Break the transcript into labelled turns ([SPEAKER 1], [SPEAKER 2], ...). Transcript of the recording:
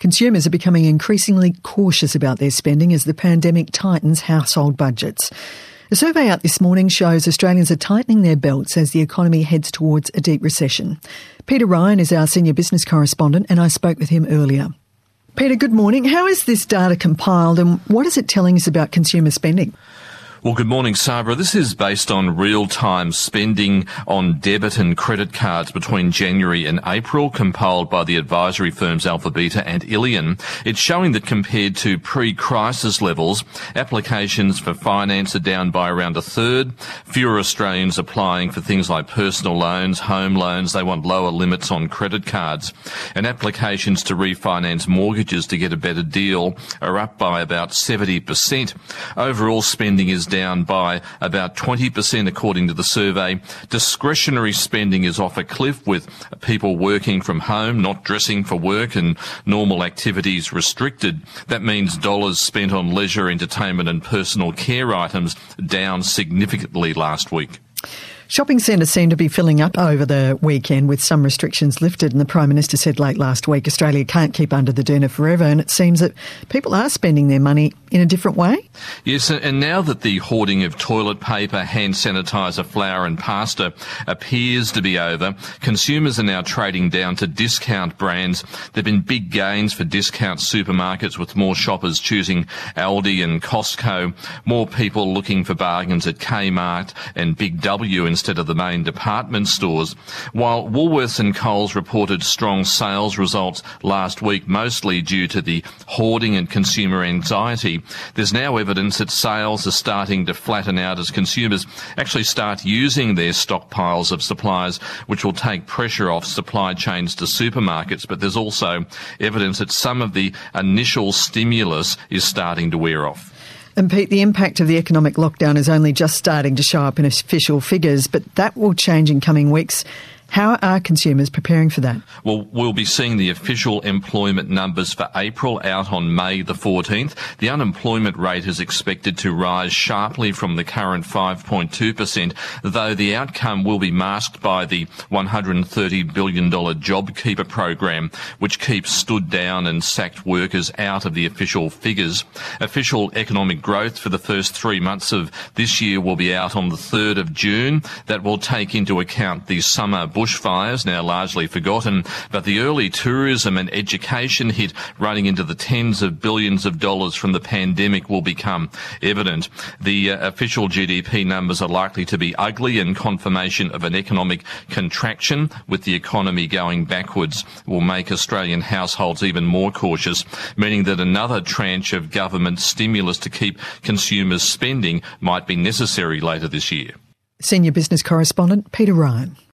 [SPEAKER 1] Consumers are becoming increasingly cautious about their spending as the pandemic tightens household budgets. A survey out this morning shows Australians are tightening their belts as the economy heads towards a deep recession. Peter Ryan is our senior business correspondent, and I spoke with him earlier. Peter, good morning. How is this data compiled and what is it telling us about consumer spending?
[SPEAKER 2] Well, good morning, Sabra. This is based on real-time spending on debit and credit cards between January and April, compiled by the advisory firms Alpha Beta and Illion. It's showing that compared to pre-crisis levels, applications for finance are down by around a third. Fewer Australians applying for things like personal loans, home loans. They want lower limits on credit cards. And applications to refinance mortgages to get a better deal are up by about 70%. Overall spending is down by about 20% according to the survey. Discretionary spending is off a cliff with people working from home, not dressing for work, and normal activities restricted. That means dollars spent on leisure, entertainment and personal care items down significantly last week.
[SPEAKER 1] Shopping centres seem to be filling up over the weekend with some restrictions lifted, and the Prime Minister said late last week Australia can't keep under the doona forever, and it seems that people are spending their money in a different way.
[SPEAKER 2] Yes, and now that the hoarding of toilet paper, hand sanitiser, flour and pasta appears to be over, consumers are now trading down to discount brands. There have been big gains for discount supermarkets with more shoppers choosing Aldi and Costco, more people looking for bargains at Kmart and Big W instead of the main department stores. While Woolworths and Coles reported strong sales results last week, mostly due to the hoarding and consumer anxiety, there's now evidence that sales are starting to flatten out as consumers actually start using their stockpiles of supplies, which will take pressure off supply chains to supermarkets. But there's also evidence that some of the initial stimulus is starting to wear off.
[SPEAKER 1] And Pete, the impact of the economic lockdown is only just starting to show up in official figures, but that will change in coming weeks. How are consumers preparing for that?
[SPEAKER 2] Well, we'll be seeing the official employment numbers for April out on May the 14th. The unemployment rate is expected to rise sharply from the current 5.2%, though the outcome will be masked by the $130 billion JobKeeper program, which keeps stood down and sacked workers out of the official figures. Official economic growth for the first 3 months of this year will be out on the 3rd of June. That will take into account the summer bushfires, now largely forgotten, but the early tourism and education hit running into the tens of billions of dollars from the pandemic will become evident. The official GDP numbers are likely to be ugly, and confirmation of an economic contraction with the economy going backwards will make Australian households even more cautious, meaning that another tranche of government stimulus to keep consumers spending might be necessary later this year.
[SPEAKER 1] Senior business correspondent Peter Ryan.